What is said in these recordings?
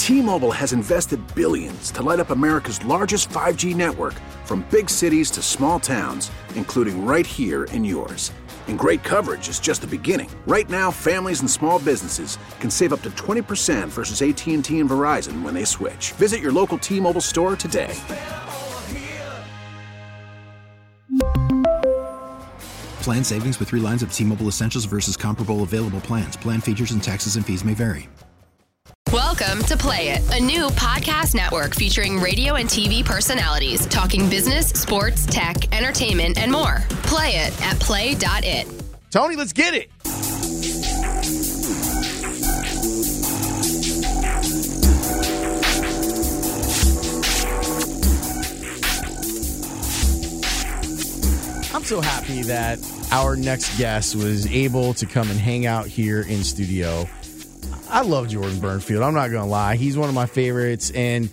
T-Mobile has invested billions to light up America's largest 5G network, from big cities to small towns, including right here in yours. And great coverage is just the beginning. Right now, families and small businesses can save up to 20% versus AT&T and Verizon when they switch. Visit your local T-Mobile store today. Plan savings with 3 lines of T-Mobile Essentials versus comparable available plans. Plan features and taxes and fees may vary. Welcome to Play It, a new podcast network featuring radio and TV personalities talking business, sports, tech, entertainment, and more. Play it at play.it. Tony, let's get it. I'm so happy that our next guest was able to come and hang out here in studio. I love Jordan Burnfield. I'm not going to lie. He's one of my favorites, and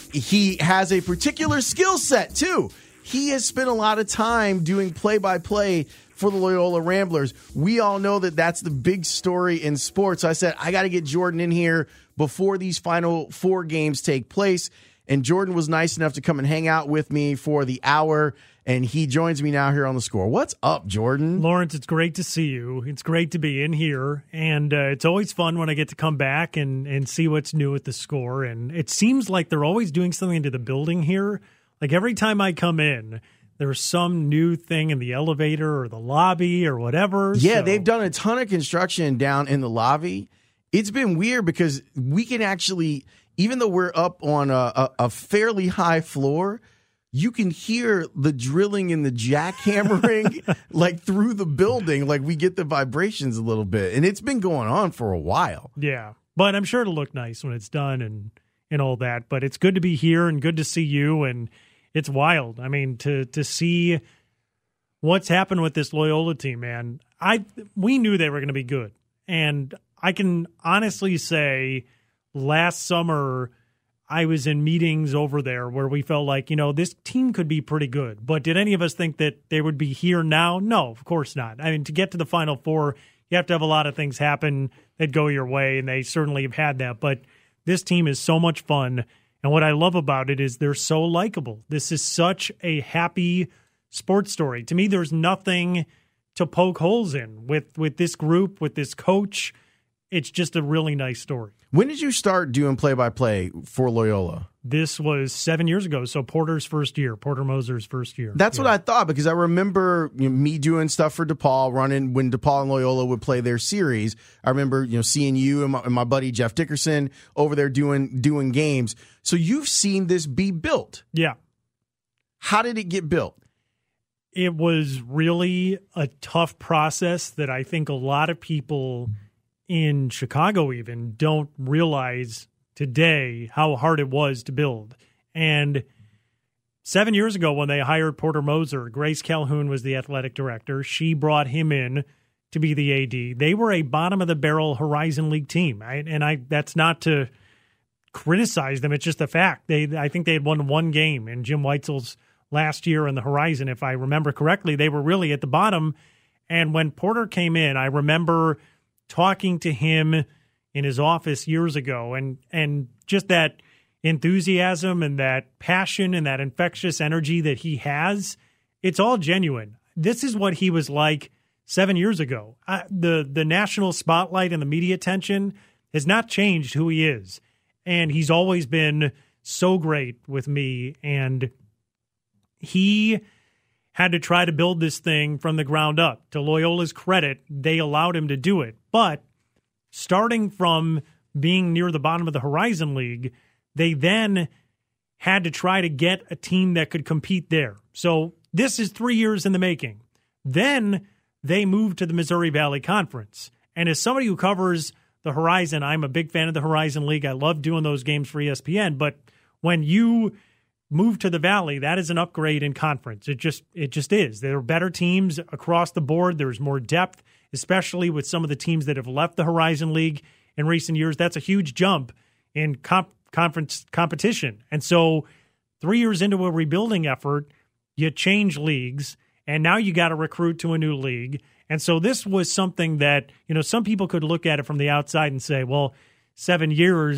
he has a particular skill set, too. He has spent a lot of time doing play-by-play for the Loyola Ramblers. We all know that that's the big story in sports. I said, I got to get Jordan in here before these final 4 games take place, and Jordan was nice enough to come and hang out with me for the hour, and he joins me now here on The Score. What's up, Jordan? Lawrence, it's great to see you. It's great to be in here, and it's always fun when I get to come back and see what's new at The Score. And it seems like they're always doing something to the building here. Like every time I come in, there's some new thing in the elevator or the lobby or whatever. Yeah, they've done a ton of construction down in the lobby. It's been weird because we can actually, even though we're up on a fairly high floor, you can hear the drilling and the jackhammering like through the building. Like we get the vibrations a little bit. And it's been going on for a while. Yeah, but I'm sure it'll look nice when it's done and all that. But it's good to be here and good to see you. And it's wild. I mean, to see what's happened with this Loyola team, man. We knew they were going to be good. And I can honestly say last summer I was in meetings over there where we felt like, this team could be pretty good. But did any of us think that they would be here now? No, of course not. I mean, to get to the Final Four, you have to have a lot of things happen that go your way, and they certainly have had that. But this team is so much fun, and what I love about it is they're so likable. This is such a happy sports story. To me, there's nothing to poke holes in with this group, with this coach. It's just a really nice story. When did you start doing play-by-play for Loyola? This was 7 years ago, so Porter Moser's first year. That's what I thought, because I remember me doing stuff for DePaul, running when DePaul and Loyola would play their series. I remember seeing you and my buddy Jeff Dickerson over there doing games. So you've seen this be built. Yeah. How did it get built? It was really a tough process that I think a lot of people in Chicago even don't realize today how hard it was to build. And 7 years ago when they hired Porter Moser, Grace Calhoun was the athletic director. She brought him in to be the AD. They were a bottom-of-the-barrel Horizon League team. That's not to criticize them. It's just a fact. I think they had won 1 game in Jim Weitzel's last year in the Horizon. If I remember correctly, they were really at the bottom. And when Porter came in, I remember talking to him in his office years ago, and just that enthusiasm and that passion and that infectious energy that he has, it's all genuine. This is what he was like 7 years ago. The national spotlight and the media attention has not changed who he is, and he's always been so great with me, and he had to try to build this thing from the ground up. To Loyola's credit, they allowed him to do it. But starting from being near the bottom of the Horizon League, they then had to try to get a team that could compete there. So this is 3 years in the making. Then they moved to the Missouri Valley Conference. And as somebody who covers the Horizon, I'm a big fan of the Horizon League. I love doing those games for ESPN. But when you move to the Valley, that is an upgrade in conference. It just is. There are better teams across the board. There's more depth, especially with some of the teams that have left the Horizon League in recent years. That's a huge jump in conference competition. And so 3 years into a rebuilding effort, you change leagues, and now you got to recruit to a new league. And so this was something that, some people could look at it from the outside and say, well, 7 years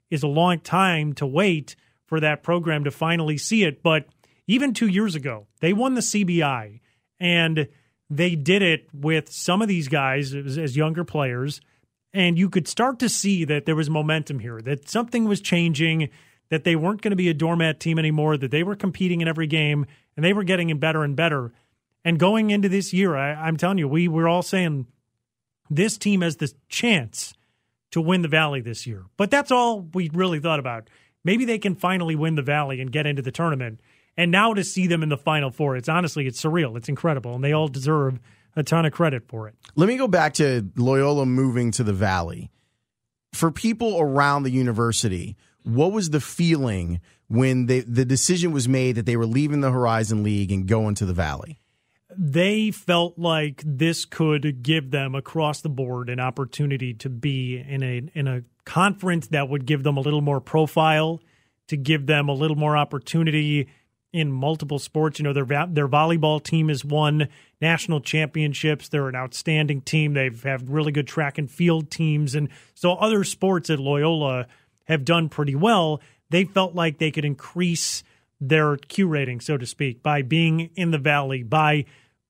is a long time to wait for that program to finally see it. But even 2 years ago, they won the CBI, and they did it with some of these guys as younger players, and you could start to see that there was momentum here, that something was changing, that they weren't going to be a doormat team anymore, that they were competing in every game, and they were getting better and better. And going into this year, I'm telling you, we're all saying this team has the chance to win the Valley this year. But that's all we really thought about. Maybe they can finally win the Valley and get into the tournament. And now to see them in the Final Four, it's surreal. It's incredible. And they all deserve a ton of credit for it. Let me go back to Loyola moving to the Valley. For people around the university, what was the feeling when the decision was made that they were leaving the Horizon League and going to the Valley? They felt like this could give them across the board an opportunity to be in a conference that would give them a little more profile, to give them a little more opportunity in multiple sports. You know, their volleyball team has won national championships. They're an outstanding team. They've had really good track and field teams. And so other sports at Loyola have done pretty well. They felt like they could increase their Q rating, so to speak, by being in the Valley, by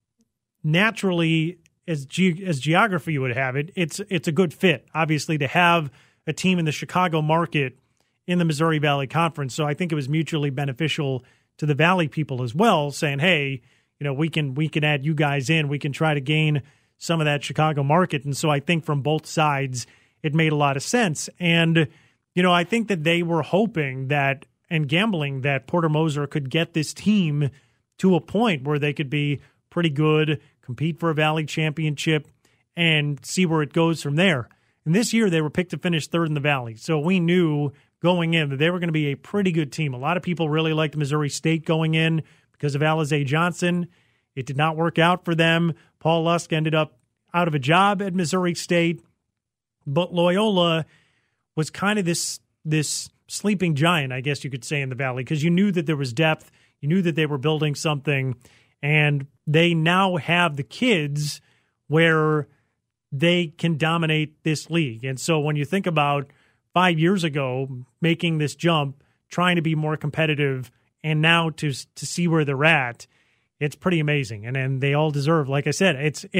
naturally, as geography would have it, it's a good fit, obviously, to have a team in the Chicago market in the Missouri Valley Conference. So I think it was mutually beneficial to the Valley people as well, saying, hey, you know, we can add you guys in. We can try to gain some of that Chicago market. And so I think from both sides, it made a lot of sense. And, you know, I think that they were hoping that and gambling that Porter Moser could get this team to a point where they could be pretty good, compete for a Valley championship, and see where it goes from there. And this year, they were picked to finish third in the Valley. So we knew going in that they were going to be a pretty good team. A lot of people really liked Missouri State going in because of Alizé Johnson. It did not work out for them. Paul Lusk ended up out of a job at Missouri State. But Loyola was kind of this sleeping giant, I guess you could say, in the Valley, because you knew that there was depth. You knew that they were building something. And they now have the kids where they can dominate this league. And so when you think about 5 years ago making this jump, trying to be more competitive, and now to see where they're at, it's pretty amazing. And they all deserve, like I said,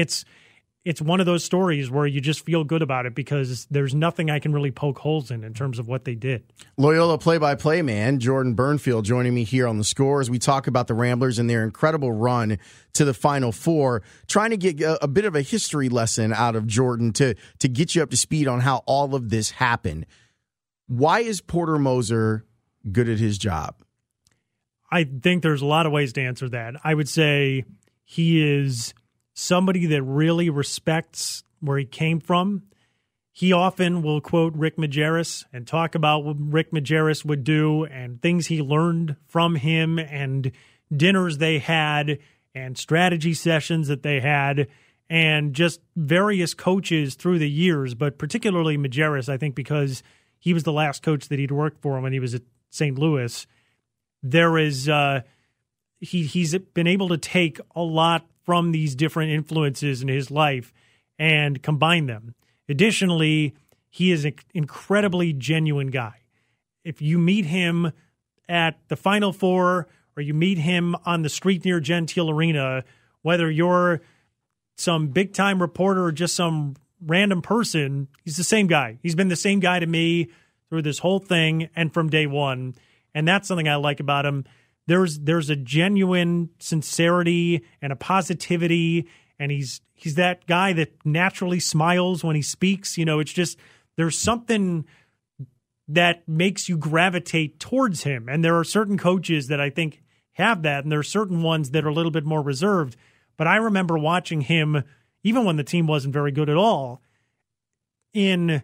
it's one of those stories where you just feel good about it because there's nothing I can really poke holes in terms of what they did. Loyola play-by-play man Jordan Burnfield joining me here on The Score as we talk about the Ramblers and their incredible run to the Final Four, trying to get a bit of a history lesson out of Jordan to get you up to speed on how all of this happened. Why is Porter Moser good at his job? I think there's a lot of ways to answer that. I would say he is somebody that really respects where he came from. He often will quote Rick Majerus and talk about what Rick Majerus would do and things he learned from him and dinners they had and strategy sessions that they had and just various coaches through the years, but particularly Majerus, I think, because he was the last coach that he'd worked for when he was at St. Louis. There is he's been able to take a lot from these different influences in his life and combine them. Additionally, he is an incredibly genuine guy. If you meet him at the Final Four or you meet him on the street near Gentile Arena, whether you're some big-time reporter or just some random person, he's the same guy. He's been the same guy to me through this whole thing and from day one, and that's something I like about him. There's a genuine sincerity and a positivity, and he's that guy that naturally smiles when he speaks. You know, it's just there's something that makes you gravitate towards him. And there are certain coaches that I think have that, and there are certain ones that are a little bit more reserved. But I remember watching him, even when the team wasn't very good at all, in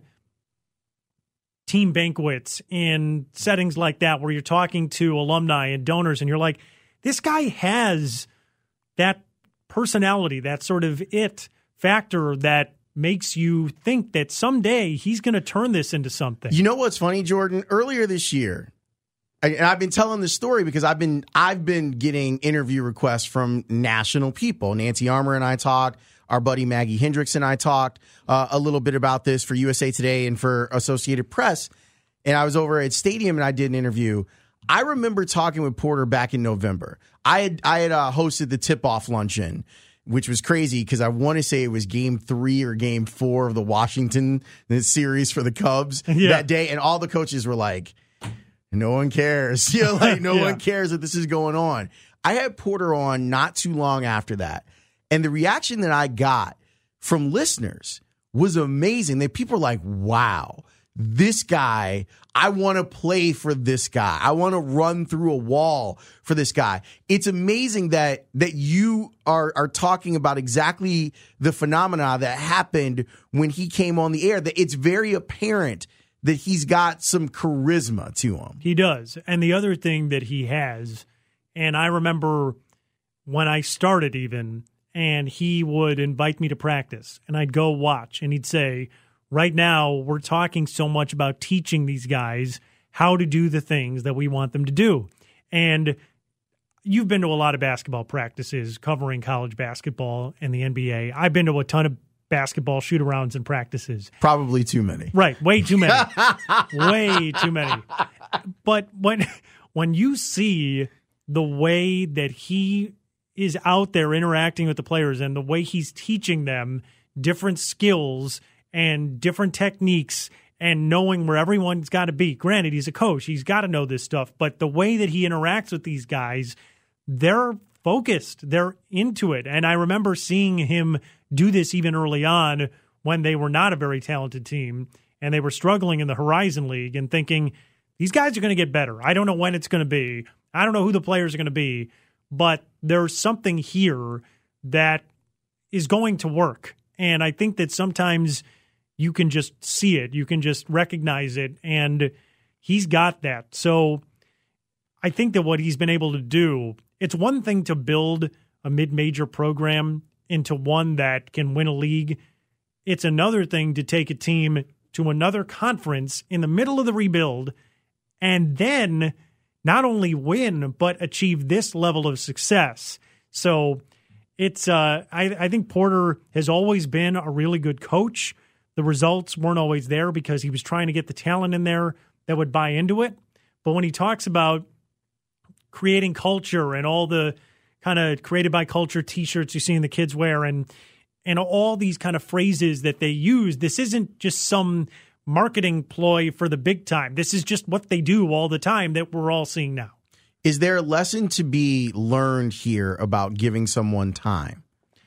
team banquets, in settings like that where you're talking to alumni and donors and you're like, this guy has that personality, that sort of it factor that makes you think that someday he's going to turn this into something. You know what's funny, Jordan? Earlier this year, and I've been telling this story because I've been getting interview requests from national people. Nancy Armour and I talked. Our buddy Maggie Hendricks and I talked a little bit about this for USA Today and for Associated Press. and I was over at Stadium and I did an interview. I remember talking with Porter back in November. I had hosted the tip-off luncheon, which was crazy because I want to say it was game 3 or game 4 of the Washington series for the Cubs that day. And all the coaches were like, no one cares. No one cares that this is going on. I had Porter on not too long after that. And the reaction that I got from listeners was amazing. That people were like, wow, this guy, I want to play for this guy. I want to run through a wall for this guy. It's amazing that you are talking about exactly the phenomena that happened when he came on the air. That it's very apparent that he's got some charisma to him. He does. And the other thing that he has, and I remember when I started even, and he would invite me to practice, and I'd go watch, and he'd say, right now, we're talking so much about teaching these guys how to do the things that we want them to do. And you've been to a lot of basketball practices covering college basketball and the NBA. I've been to a ton of basketball shoot-arounds and practices. Probably too many. Right, way too many. Way too many. But when you see the way that he is out there interacting with the players and the way he's teaching them different skills and different techniques and knowing where everyone's got to be. Granted, he's a coach. He's got to know this stuff. But the way that he interacts with these guys, they're focused. They're into it. And I remember seeing him do this even early on when they were not a very talented team and they were struggling in the Horizon League and thinking, these guys are going to get better. I don't know when it's going to be. I don't know who the players are going to be. But there's something here that is going to work. And I think that sometimes you can just see it. You can just recognize it. And he's got that. So I think that what he's been able to do, it's one thing to build a mid-major program into one that can win a league. It's another thing to take a team to another conference in the middle of the rebuild and then not only win, but achieve this level of success. So it's I think Porter has always been a really good coach. The results weren't always there because he was trying to get the talent in there that would buy into it. But when he talks about creating culture and all the kind of created by culture T-shirts you see the kids wear and all these kind of phrases that they use, this isn't just some marketing ploy for the big time. This is just what they do all the time that we're all seeing now. Is there a lesson to be learned here about giving someone time?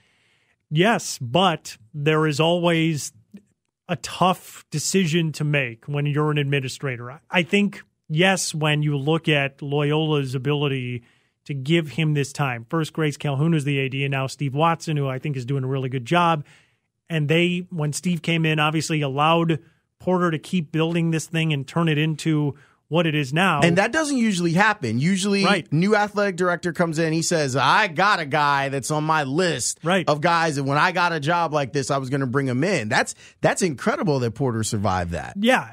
Yes, but there is always a tough decision to make when you're an administrator. I think, yes, when you look at Loyola's ability to give him this time, first Grace Calhoun is the AD, and now Steve Watson, who I think is doing a really good job. And they, when Steve came in, obviously allowed Porter to keep building this thing and turn it into what it is now. And that doesn't usually happen. Usually, New athletic director comes in, he says, I got a guy that's on my list of guys, and when I got a job like this, I was going to bring him in. That's incredible that Porter survived that. Yeah,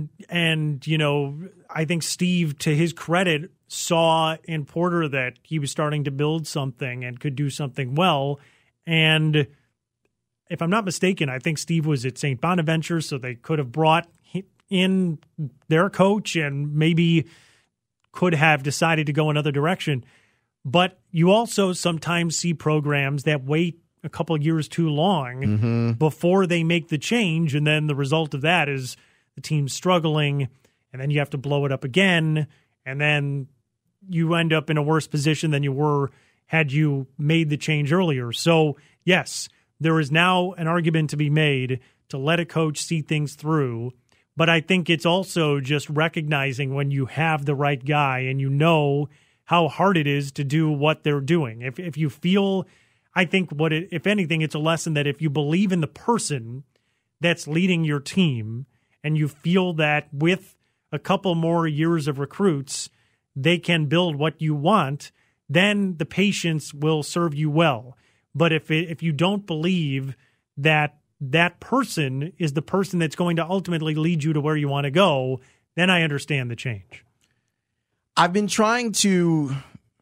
and you know, I think Steve, to his credit, saw in Porter that he was starting to build something and could do something well. And if I'm not mistaken, I think Steve was at St. Bonaventure, so they could have brought in their coach and maybe could have decided to go another direction. But you also sometimes see programs that wait a couple of years too long before they make the change, and then the result of that is the team's struggling, and then you have to blow it up again, and then you end up in a worse position than you were had you made the change earlier. So, yes, there is now an argument to be made to let a coach see things through, but I think it's also just recognizing when you have the right guy and you know how hard it is to do what they're doing. If you feel, I think if anything, it's a lesson that if you believe in the person that's leading your team and you feel that with a couple more years of recruits, they can build what you want, then the patience will serve you well. But if you don't believe that that person is the person that's going to ultimately lead you to where you want to go, then I understand the change. I've been trying to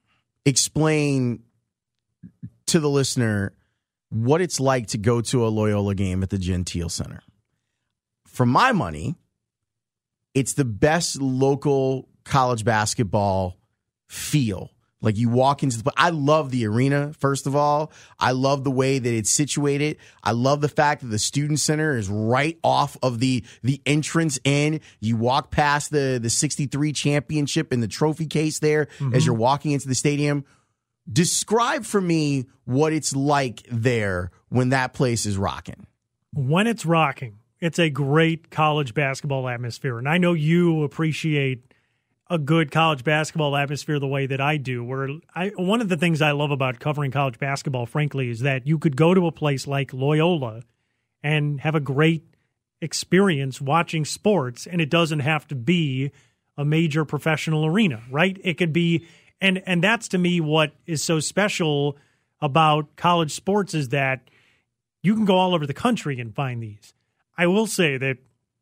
explain to the listener what it's like to go to a Loyola game at the Gentile Center. For my money, it's the best local college basketball feel. Like you walk into the, I love the arena, first of all. I love the way that it's situated. I love the fact that the student center is right off of the entrance in. You walk past the 63 championship and the trophy case there as you're walking into the stadium. Describe for me what it's like there when that place is rocking. When it's rocking, it's a great college basketball atmosphere. And I know you appreciate a good college basketball atmosphere the way that I do. One of the things I love about covering college basketball, frankly, is that you could go to a place like Loyola and have a great experience watching sports, and it doesn't have to be a major professional arena, right? It could be, and that's to me what is so special about college sports is that you can go all over the country and find these. I will say that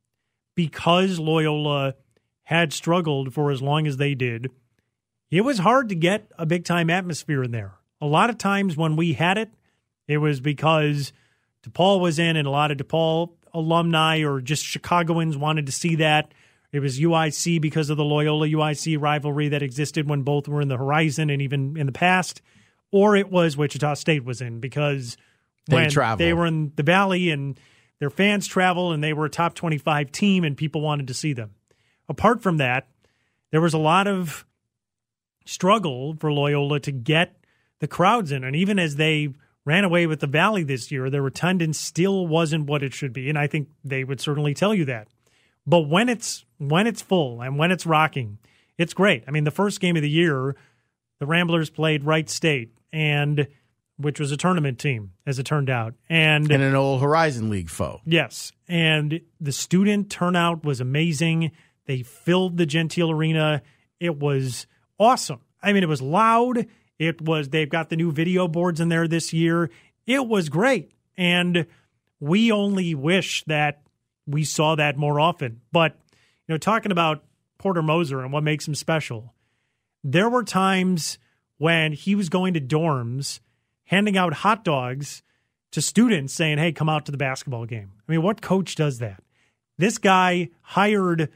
because Loyola had struggled for as long as they did, it was hard to get a big-time atmosphere in there. A lot of times when we had it, it was because DePaul was in and a lot of DePaul alumni or just Chicagoans wanted to see that. It was UIC because of the Loyola-UIC rivalry that existed when both were in the horizon and even in the past. Or it was Wichita State was in because when they were in the Valley and their fans travel and they were a top 25 team and people wanted to see them. Apart from that, there was a lot of struggle for Loyola to get the crowds in. And even as they ran away with the Valley this year, their attendance still wasn't what it should be. And I think they would certainly tell you that. But when it's full and when it's rocking, it's great. I mean, the first game of the year, the Ramblers played Wright State, and which was a tournament team, as it turned out. And an old Horizon League foe. Yes. And the student turnout was amazing. They filled the Gentile Arena. It was awesome. I mean, it was loud. They've got the new video boards in there this year. It was great. And we only wish that we saw that more often. But, talking about Porter Moser and what makes him special, there were times when he was going to dorms, handing out hot dogs to students saying, hey, come out to the basketball game. I mean, what coach does that? This guy hired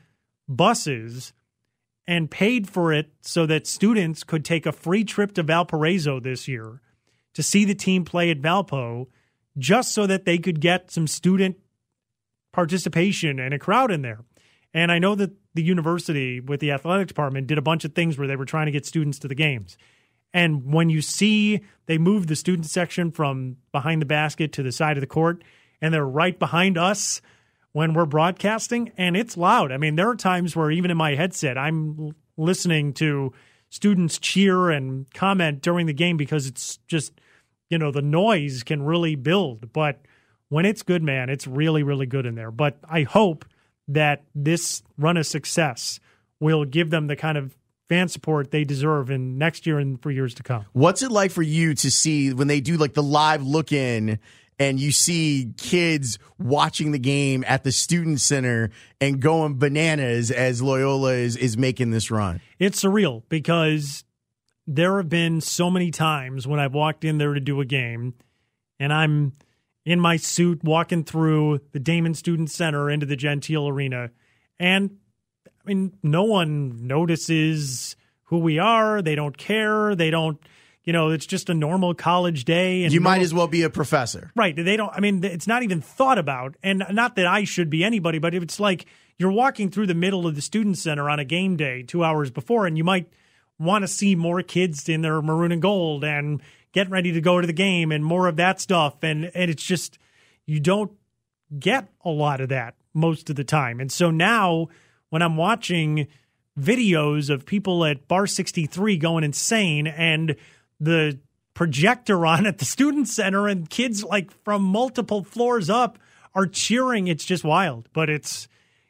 buses and paid for it so that students could take a free trip to Valparaiso this year to see the team play at Valpo, just so that they could get some student participation and a crowd in there. And I know that the university with the athletic department did a bunch of things where they were trying to get students to the games. And when you see they moved the student section from behind the basket to the side of the court, and they're right behind us when we're broadcasting, and it's loud. I mean, there are times where even in my headset, I'm listening to students cheer and comment during the game because it's just, the noise can really build. But when it's good, man, it's really, really good in there. But I hope that this run of success will give them the kind of fan support they deserve in next year and for years to come. What's it like for you to see when they do like the live look-in and you see kids watching the game at the student center and going bananas as Loyola is making this run? It's surreal because there have been so many times when I've walked in there to do a game and I'm in my suit walking through the Damon Student Center into the Gentile Arena. And, I mean, no one notices who we are. They don't care. They don't. It's just a normal college day. And you might as well be a professor. Right. It's not even thought about. And not that I should be anybody, but it's like you're walking through the middle of the student center on a game day 2 hours before, and you might want to see more kids in their maroon and gold and getting ready to go to the game and more of that stuff. And it's just, you don't get a lot of that most of the time. And so now when I'm watching videos of people at Bar 63 going insane and the projector on at the student center and kids like from multiple floors up are cheering, it's just wild. But it's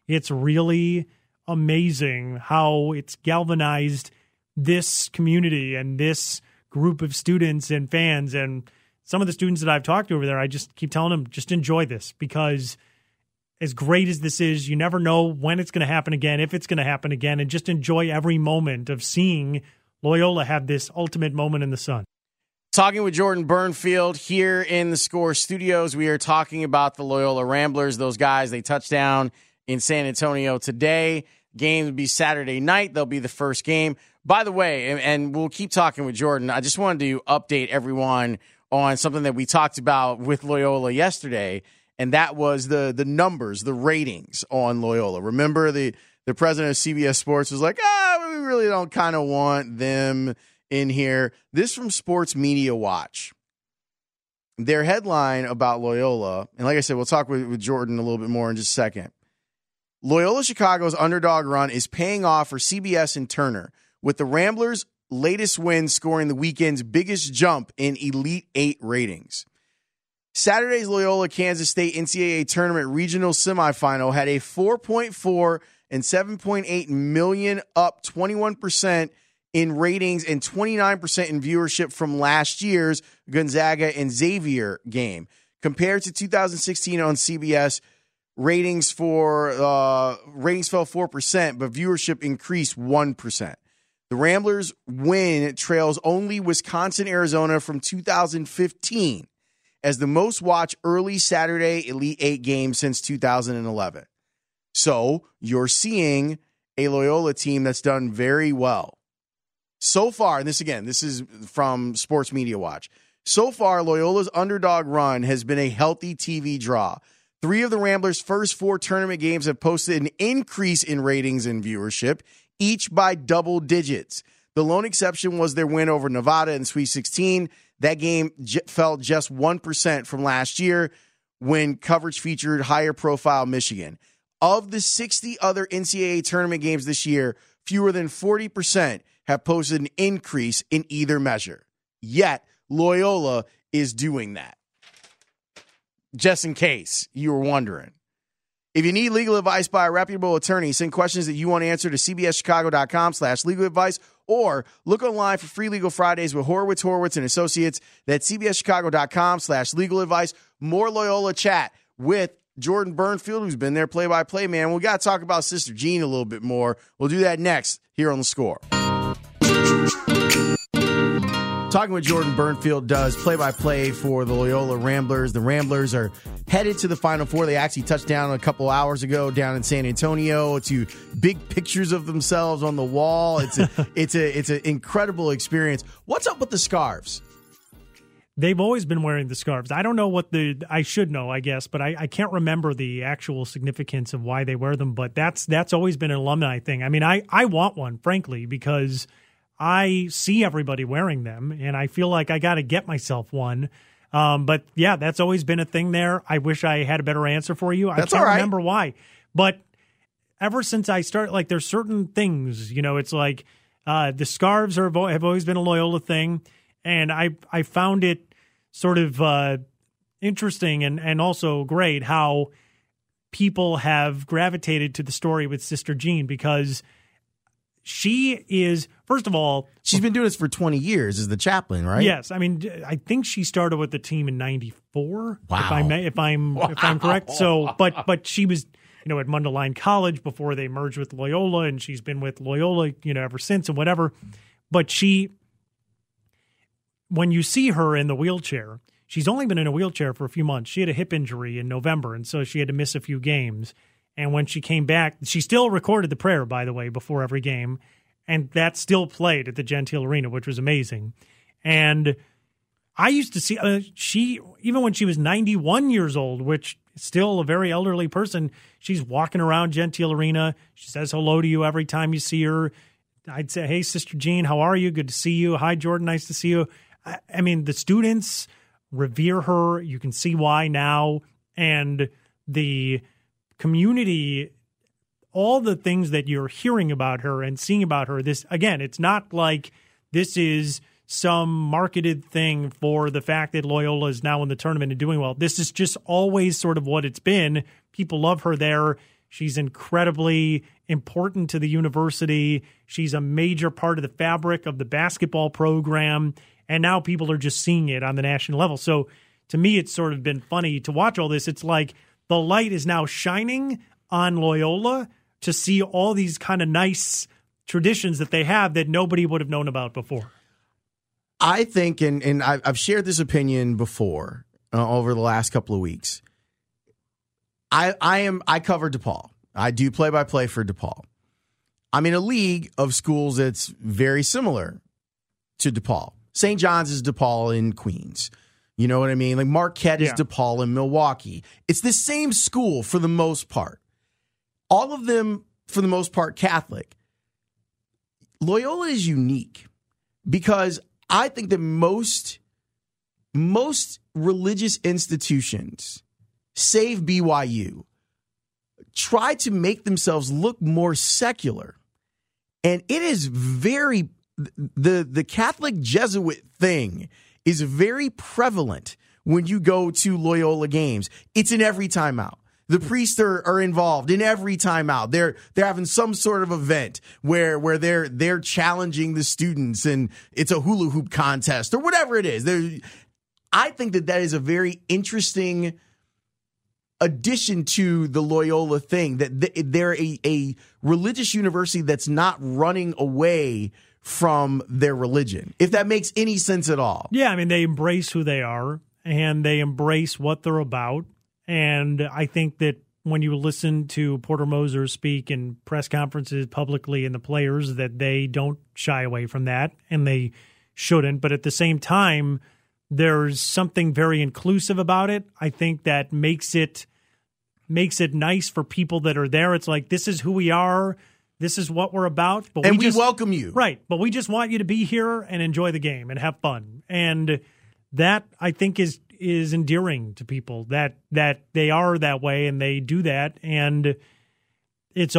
really amazing how it's galvanized this community and this group of students and fans. And some of the students that I've talked to over there, I just keep telling them, just enjoy this, because as great as this is, you never know when it's going to happen again, if it's going to happen again, and just enjoy every moment of seeing Loyola have this ultimate moment in the sun. Talking with Jordan Burnfield here in the Score Studios. We are talking about the Loyola Ramblers. Those guys, they touched down in San Antonio today. Game will be Saturday night. They'll be the first game. By the way, and we'll keep talking with Jordan, I just wanted to update everyone on something that we talked about with Loyola yesterday, and that was the numbers, the ratings on Loyola. Remember, the president of CBS Sports was like, we really don't kind of want them in here. This from Sports Media Watch. Their headline about Loyola, and like I said, we'll talk with Jordan a little bit more in just a second. Loyola Chicago's underdog run is paying off for CBS and Turner, with the Ramblers' latest win scoring the weekend's biggest jump in Elite Eight ratings. Saturday's Loyola Kansas State NCAA Tournament Regional Semifinal had a 4.4 and 7.8 million, up 21% in ratings and 29% in viewership from last year's Gonzaga and Xavier game. Compared to 2016 on CBS, ratings fell 4%, but viewership increased 1%. The Ramblers' win trails only Wisconsin, Arizona from 2015 as the most watched early Saturday Elite Eight game since 2011. So you're seeing a Loyola team that's done very well. So far, and this is from Sports Media Watch. So far, Loyola's underdog run has been a healthy TV draw. 3 of the Ramblers' first 4 tournament games have posted an increase in ratings and viewership, each by double digits. The lone exception was their win over Nevada in Sweet 16. That game fell just 1% from last year when coverage featured higher profile Michigan. Of the 60 other NCAA tournament games this year, fewer than 40% have posted an increase in either measure. Yet, Loyola is doing that. Just in case you were wondering. If you need legal advice by a reputable attorney, send questions that you want answered to cbschicago.com/legal advice or look online for free Legal Fridays with Horowitz and Associates. That's cbschicago.com/legal advice. More Loyola chat with Jordan Burnfield, who's been there play-by-play, man. We got to talk about Sister Jean a little bit more. We'll do that next here on The Score. Talking with Jordan Burnfield does play-by-play for the Loyola Ramblers. The Ramblers are headed to the Final Four. They actually touched down a couple hours ago down in San Antonio to big pictures of themselves on the wall. It's an incredible experience. What's up with the scarves? They've always been wearing the scarves. I don't know I should know, I guess, but I can't remember the actual significance of why they wear them, but that's always been an alumni thing. I mean, I want one, frankly, because I see everybody wearing them, and I feel like I got to get myself one. But, yeah, that's always been a thing there. I wish I had a better answer for you. I can't remember why. But ever since I started, like, there's certain things, it's like the scarves have always been a Loyola thing, and I found it sort of interesting and also great how people have gravitated to the story with Sister Jean, because she is, first of all, she's been doing this for 20 years as the chaplain, right? Yes. I mean, I think she started with the team in 94. Wow. If I'm correct. So, but she was, at Mundelein College before they merged with Loyola, and she's been with Loyola, ever since and whatever. But when you see her in the wheelchair, she's only been in a wheelchair for a few months. She had a hip injury in November, and so she had to miss a few games. And when she came back, she still recorded the prayer, by the way, before every game. And that still played at the Gentile Arena, which was amazing. And I used to see she, even when she was 91 years old, which is still a very elderly person, she's walking around Gentile Arena. She says hello to you every time you see her. I'd say, hey, Sister Jean, how are you? Good to see you. Hi, Jordan. Nice to see you. I mean, the students revere her. You can see why now. And the community, all the things that you're hearing about her and seeing about her, this, again, it's not like this is some marketed thing for the fact that Loyola is now in the tournament and doing well. This is just always sort of what it's been. People love her there. She's incredibly important to the university. She's a major part of the fabric of the basketball program. And now people are just seeing it on the national level. So to me, it's sort of been funny to watch all this. It's like the light is now shining on Loyola to see all these kind of nice traditions that they have that nobody would have known about before. I think, and I've shared this opinion before over the last couple of weeks. I covered DePaul. I do play-by-play for DePaul. I'm in a league of schools that's very similar to DePaul. St. John's is DePaul in Queens. You know what I mean? Like Marquette is DePaul in Milwaukee. It's the same school for the most part. All of them, for the most part, Catholic. Loyola is unique because I think that most religious institutions, save BYU, try to make themselves look more secular. And it is very, the Catholic Jesuit thing is very prevalent when you go to Loyola games. It's in every timeout. The priests are involved in every timeout. They're having some sort of event where they're challenging the students and it's a hula hoop contest or whatever it is. I think that is a very interesting addition to the Loyola thing, that they're a religious university that's not running away from their religion, if that makes any sense at all. Yeah, I mean, they embrace who they are and they embrace what they're about. And I think that when you listen to Porter Moser speak in press conferences publicly and the players, that they don't shy away from that, and they shouldn't. But at the same time, there's something very inclusive about it. I think that makes it nice for people that are there. It's like, this is who we are. This is what we're about. But we welcome you. Right. But we just want you to be here and enjoy the game and have fun. And that, I think, is endearing to people, that they are that way and they do that. And it is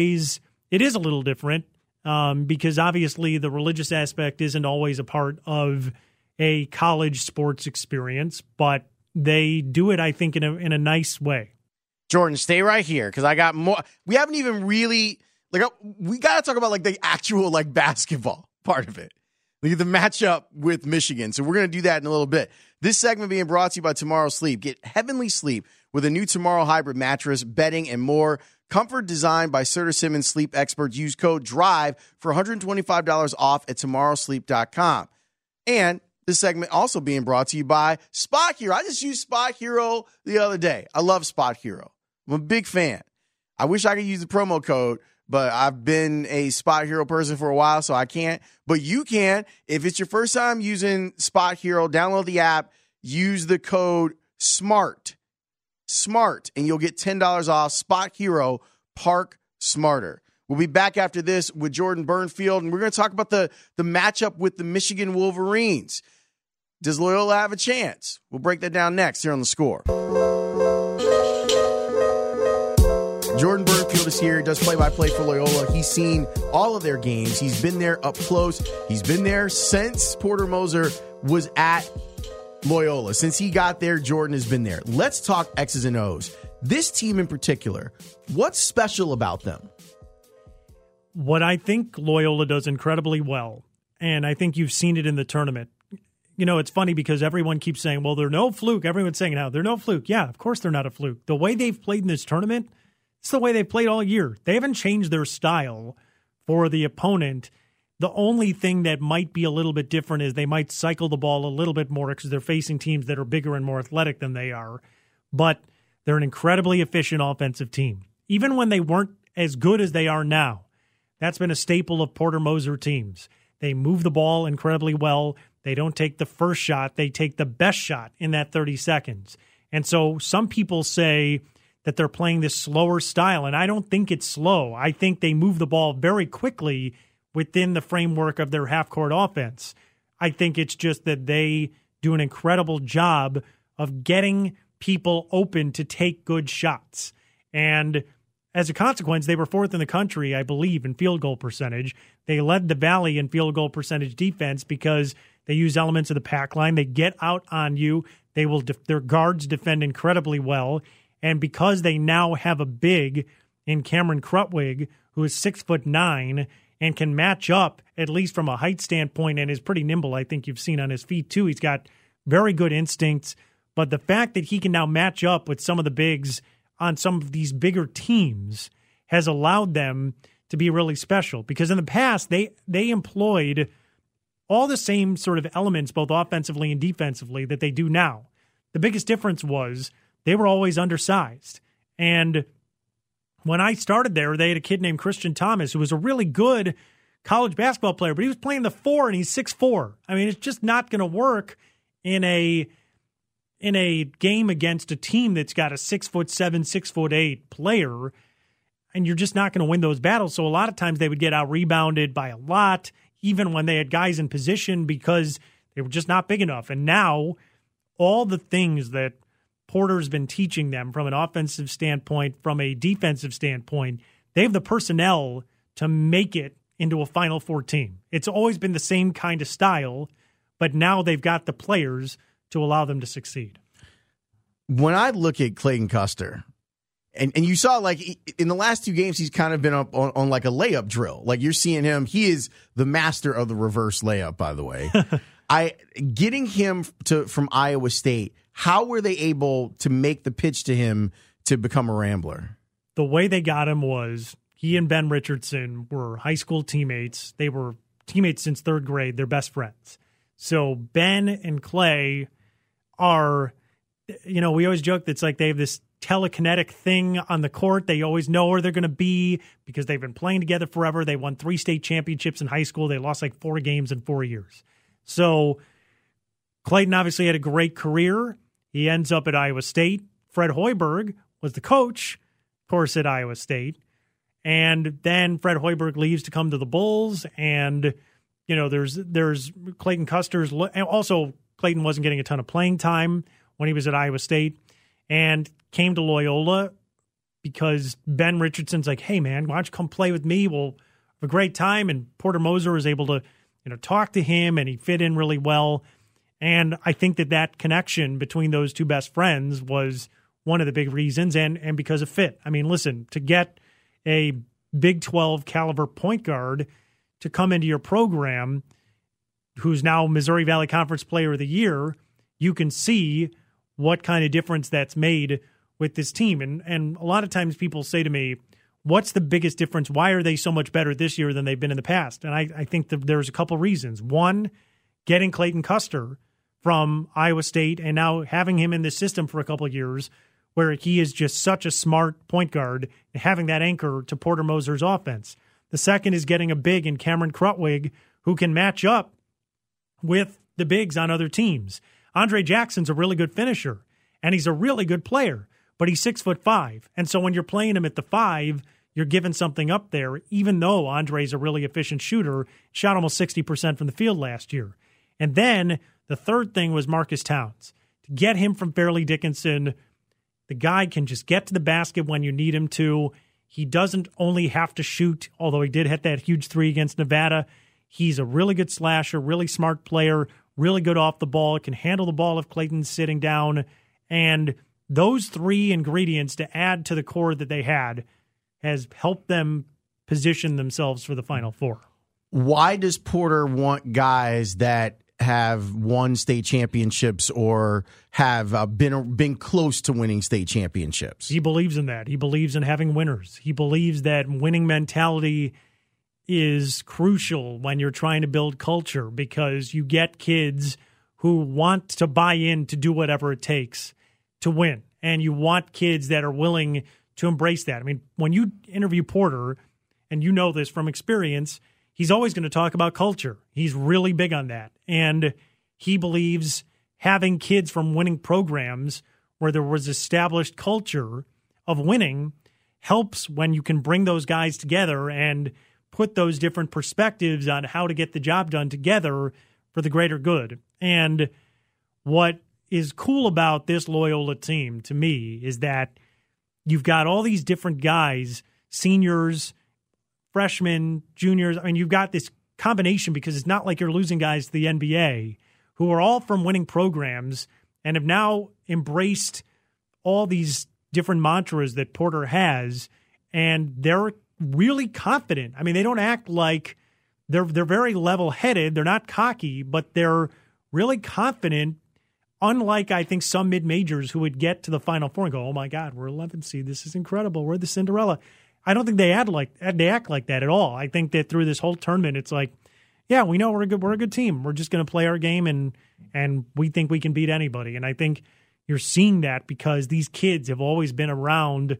a little different because obviously the religious aspect isn't always a part of a college sports experience, but they do it, I think, in a nice way. Jordan, stay right here because I got more. We haven't even really, we got to talk about the actual basketball part of it. Look at the matchup with Michigan. So we're going to do that in a little bit. This segment being brought to you by Tomorrow Sleep. Get heavenly sleep with a new Tomorrow hybrid mattress, bedding, and more. Comfort designed by Serta Simmons sleep experts. Use code DRIVE for $125 off at tomorrowsleep.com. And this segment also being brought to you by Spot Hero. I just used Spot Hero the other day. I love Spot Hero. I'm a big fan. I wish I could use the promo code, but I've been a Spot Hero person for a while, so I can't. But you can. If it's your first time using Spot Hero, download the app, use the code SMART, and you'll get $10 off. Spot Hero, Park Smarter. We'll be back after this with Jordan Burnfield, and we're going to talk about the matchup with the Michigan Wolverines. Does Loyola have a chance? We'll break that down next here on The Score. Jordan Burnfield is here. He does play-by-play for Loyola. He's seen all of their games. He's been there up close. He's been there since Porter Moser was at Loyola. Since he got there, Jordan has been there. Let's talk X's and O's. This team in particular, what's special about them? What I think Loyola does incredibly well, and I think you've seen it in the tournament. You know, it's funny because everyone keeps saying, well, they're no fluke. Everyone's saying now, they're no fluke. Yeah, of course they're not a fluke. The way they've played in this tournament, it's the way they've played all year. They haven't changed their style for the opponent. The only thing that might be a little bit different is they might cycle the ball a little bit more because they're facing teams that are bigger and more athletic than they are. But they're an incredibly efficient offensive team. Even when they weren't as good as they are now, that's been a staple of Porter Moser teams. They move the ball incredibly well. They don't take the first shot. They take the best shot in that 30 seconds. And so some people say that they're playing this slower style, and I don't think it's slow. I think they move the ball very quickly within the framework of their half-court offense. I think it's just that they do an incredible job of getting people open to take good shots. And as a consequence, they were fourth in the country, I believe, in field goal percentage. They led the Valley in field goal percentage defense because they use elements of the pack line. They get out on you. Their guards defend incredibly well. And because they now have a big in Cameron Krutwig, who is 6'9", and can match up, at least from a height standpoint, and is pretty nimble, I think you've seen on his feet too. He's got very good instincts. But the fact that he can now match up with some of the bigs on some of these bigger teams has allowed them to be really special. Because in the past, they employed all the same sort of elements, both offensively and defensively, that they do now. The biggest difference was they were always undersized. And when I started there, they had a kid named Christian Thomas who was a really good college basketball player, but he was playing the 4 and he's 6'4". I mean, it's just not going to work in a game against a team that's got a 6'7", 6'8" player, and you're just not going to win those battles. So a lot of times they would get out-rebounded by a lot, even when they had guys in position, because they were just not big enough. And now all the things that Porter's been teaching them from an offensive standpoint, from a defensive standpoint, they have the personnel to make it into a Final Four team. It's always been the same kind of style, but now they've got the players to allow them to succeed. When I look at Clayton Custer, and you saw, like, in the last 2 games, he's kind of been up on like a layup drill. Like, you're seeing him. He is the master of the reverse layup, by the way. Getting him from Iowa State, how were they able to make the pitch to him to become a Rambler? The way they got him was he and Ben Richardson were high school teammates. They were teammates since 3rd grade. They're best friends. So Ben and Clay are, we always joke that it's like they have this telekinetic thing on the court. They always know where they're going to be because they've been playing together forever. They won 3 state championships in high school. They lost like 4 games in 4 years. So Clayton obviously had a great career. He ends up at Iowa State. Fred Hoiberg was the coach, of course, at Iowa State. And then Fred Hoiberg leaves to come to the Bulls. And, there's Clayton Custer's. And also, Clayton wasn't getting a ton of playing time when he was at Iowa State. And came to Loyola because Ben Richardson's like, hey, man, why don't you come play with me? We'll have a great time. And Porter Moser was able to, talk to him, and he fit in really well. And I think that connection between those 2 best friends was one of the big reasons, and because of fit. I mean, listen, to get a Big 12 caliber point guard to come into your program, who's now Missouri Valley Conference Player of the Year, you can see what kind of difference that's made with this team. And a lot of times people say to me, what's the biggest difference? Why are they so much better this year than they've been in the past? And I think that there's a couple reasons. One, getting Clayton Custer from Iowa State and now having him in the system for a couple of years where he is just such a smart point guard and having that anchor to Porter Moser's offense. The second is getting a big in Cameron Krutwig who can match up with the bigs on other teams. Andre Jackson's a really good finisher, and he's a really good player, but he's 6'5". And so when you're playing him at the 5, you're giving something up there, even though Andre's a really efficient shooter, shot almost 60% from the field last year. And then the third thing was Marcus Towns. To get him from Fairleigh Dickinson, the guy can just get to the basket when you need him to. He doesn't only have to shoot, although he did hit that huge 3 against Nevada. He's a really good slasher, really smart player, really good off the ball, can handle the ball if Clayton's sitting down. And those 3 ingredients to add to the core that they had has helped them position themselves for the Final Four. Why does Porter want guys that have won state championships or have been close to winning state championships? He believes in that. He believes in having winners. He believes that winning mentality is crucial when you're trying to build culture because you get kids who want to buy in to do whatever it takes to win. And you want kids that are willing to embrace that. I mean, when you interview Porter, and you know this from experience, he's always going to talk about culture. He's really big on that. And he believes having kids from winning programs where there was established culture of winning helps when you can bring those guys together and put those different perspectives on how to get the job done together for the greater good. And what is cool about this Loyola team to me is that you've got all these different guys, seniors, freshmen, juniors. I mean, you've got this combination because it's not like you're losing guys to the NBA who are all from winning programs and have now embraced all these different mantras that Porter has, and they're really confident. I mean, they don't act like they're very level-headed. They're not cocky, but they're really confident, unlike, I think, some mid-majors who would get to the Final Four and go, oh, my God, we're 11th seed. This is incredible. We're the Cinderella. I don't think they act like that at all. I think that through this whole tournament, it's like, yeah, we know we're a good team. We're just going to play our game, and we think we can beat anybody. And I think you're seeing that because these kids have always been around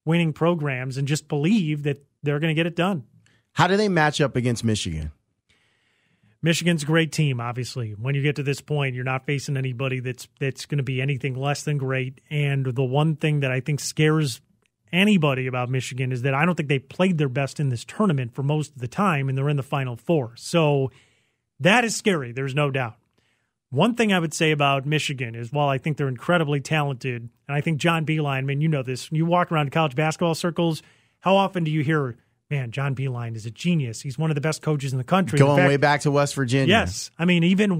winning programs and just believe that they're going to get it done. How do they match up against Michigan? Michigan's a great team, obviously. When you get to this point, you're not facing anybody that's going to be anything less than great. And the one thing that I think scares anybody about Michigan is that I don't think they played their best in this tournament for most of the time, and they're in the Final Four. So that is scary, there's no doubt. One thing I would say about Michigan is while I think they're incredibly talented, and I think John Beilein, I mean, you know this, you walk around college basketball circles, how often do you hear, man, John Beilein is a genius. He's one of the best coaches in the country. Going way back to West Virginia. Yes. I mean, even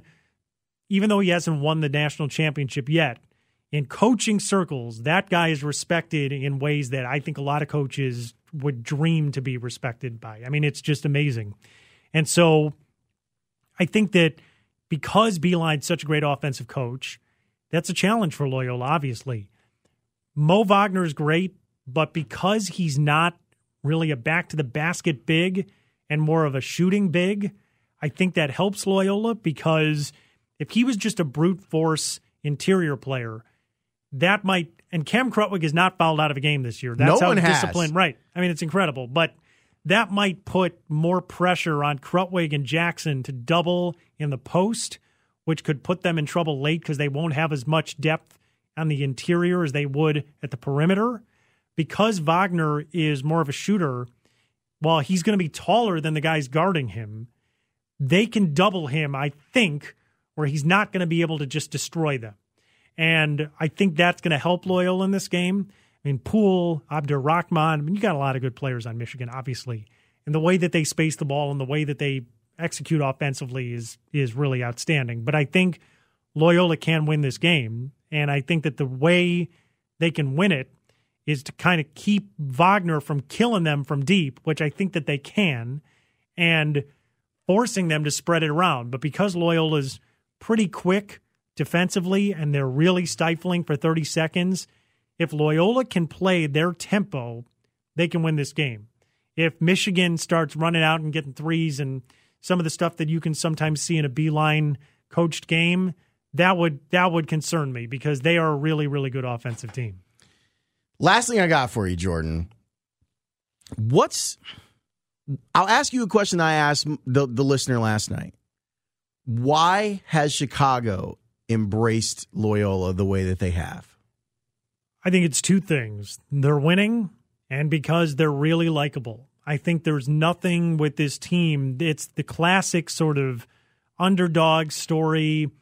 though he hasn't won the national championship yet, in coaching circles, that guy is respected in ways that I think a lot of coaches would dream to be respected by. I mean, it's just amazing. And so I think that because Beilein's such a great offensive coach, that's a challenge for Loyola, obviously. Mo Wagner is great, but because he's not really a back-to-the-basket big and more of a shooting big, I think that helps Loyola because if he was just a brute force interior player, that might – and Cam Krutwig has not fouled out of a game this year. That's how disciplined – right. I mean, it's incredible. But that might put more pressure on Krutwig and Jackson to double in the post, which could put them in trouble late because they won't have as much depth on the interior as they would at the perimeter. Because Wagner is more of a shooter, while he's going to be taller than the guys guarding him, they can double him, I think, where he's not going to be able to just destroy them. And I think that's going to help Loyola in this game. I mean, Poole, Abdur-Rahman, I mean, you got a lot of good players on Michigan, obviously. And the way that they space the ball and the way that they execute offensively is really outstanding. But I think Loyola can win this game. And I think that the way they can win it is to kind of keep Wagner from killing them from deep, which I think that they can, and forcing them to spread it around. But because Loyola's pretty quick defensively and they're really stifling for 30 seconds, if Loyola can play their tempo, they can win this game. If Michigan starts running out and getting threes and some of the stuff that you can sometimes see in a Beilein coached game, that would concern me because they are a really, really good offensive team. Last thing I got for you, Jordan. I'll ask you a question I asked the listener last night. Why has Chicago embraced Loyola the way that they have? I think it's two things. They're winning and because they're really likable. I think there's nothing with this team. It's the classic sort of underdog story,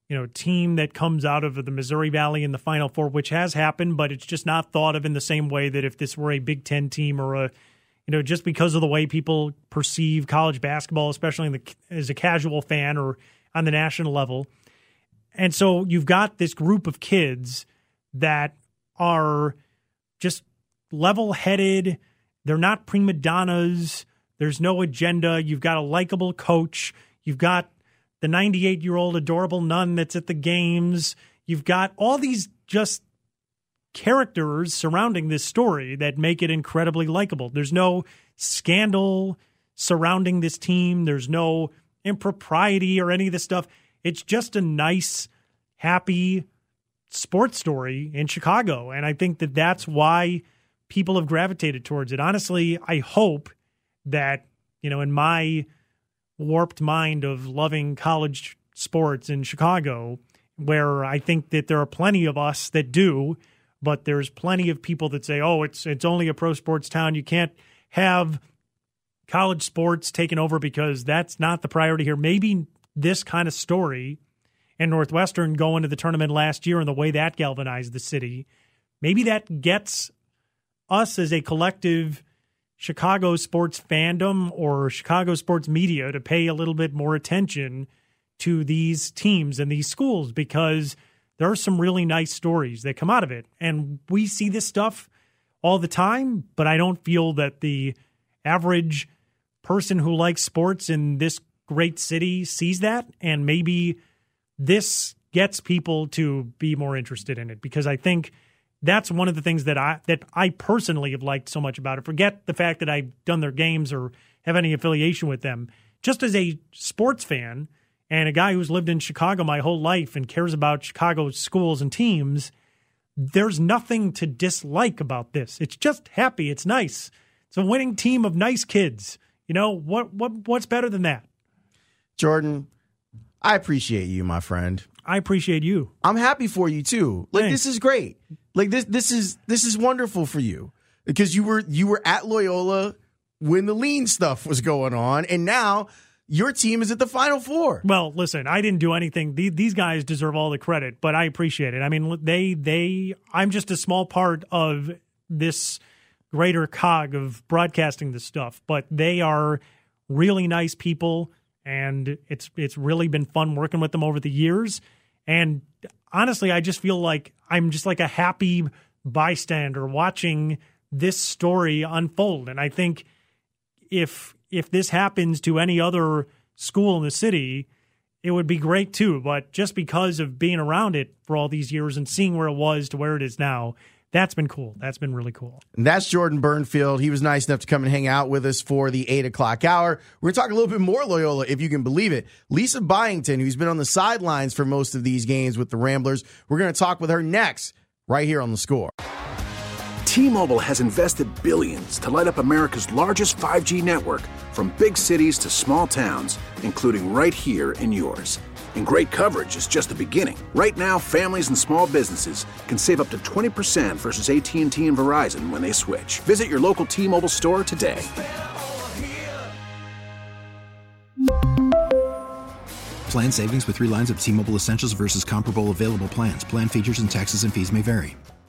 team that comes out of the Missouri Valley in the Final Four, which has happened, but it's just not thought of in the same way that if this were a Big Ten team or just because of the way people perceive college basketball, especially as a casual fan or on the national level. And so you've got this group of kids that are just level-headed. They're not prima donnas. There's no agenda. You've got a likable coach. You've got the 98-year-old adorable nun that's at the games. You've got all these just characters surrounding this story that make it incredibly likable. There's no scandal surrounding this team. There's no impropriety or any of this stuff. It's just a nice, happy sports story in Chicago. And I think that that's why people have gravitated towards it. Honestly, I hope that, in my warped mind of loving college sports in Chicago, where I think that there are plenty of us that do, but there's plenty of people that say, oh, it's only a pro sports town. You can't have college sports taken over because that's not the priority here. Maybe this kind of story and Northwestern going to the tournament last year and the way that galvanized the city, maybe that gets us as a collective Chicago sports fandom or Chicago sports media to pay a little bit more attention to these teams and these schools because there are some really nice stories that come out of it. And we see this stuff all the time, but I don't feel that the average person who likes sports in this great city sees that. And maybe this gets people to be more interested in it because I think that's one of the things that I personally have liked so much about it. Forget the fact that I've done their games or have any affiliation with them. Just as a sports fan and a guy who's lived in Chicago my whole life and cares about Chicago schools and teams, there's nothing to dislike about this. It's just happy. It's nice. It's a winning team of nice kids. You know, what's better than that? Jordan, I appreciate you, my friend. I appreciate you. I'm happy for you too. Like, Thanks. This is great. Like this is wonderful for you because you were at Loyola when the lean stuff was going on, and now your team is at the Final Four. Well, listen, I didn't do anything. These guys deserve all the credit, but I appreciate it. I mean, I'm just a small part of this greater cog of broadcasting this stuff, but they are really nice people, and it's really been fun working with them over the years. And honestly, I just feel like I'm just like a happy bystander watching this story unfold. And I think if this happens to any other school in the city, it would be great too. But just because of being around it for all these years and seeing where it was to where it is now, that's been cool. That's been really cool. And that's Jordan Burnfield. He was nice enough to come and hang out with us for the 8 o'clock hour. We're going to talk a little bit more Loyola, if you can believe it. Lisa Byington, who's been on the sidelines for most of these games with the Ramblers, we're going to talk with her next, right here on The Score. T-Mobile has invested billions to light up America's largest 5G network, from big cities to small towns, including right here in yours. And great coverage is just the beginning. Right now, families and small businesses can save up to 20% versus AT&T and Verizon when they switch. Visit your local T-Mobile store today. Plan savings with 3 lines of T-Mobile Essentials versus comparable available plans. Plan features and taxes and fees may vary.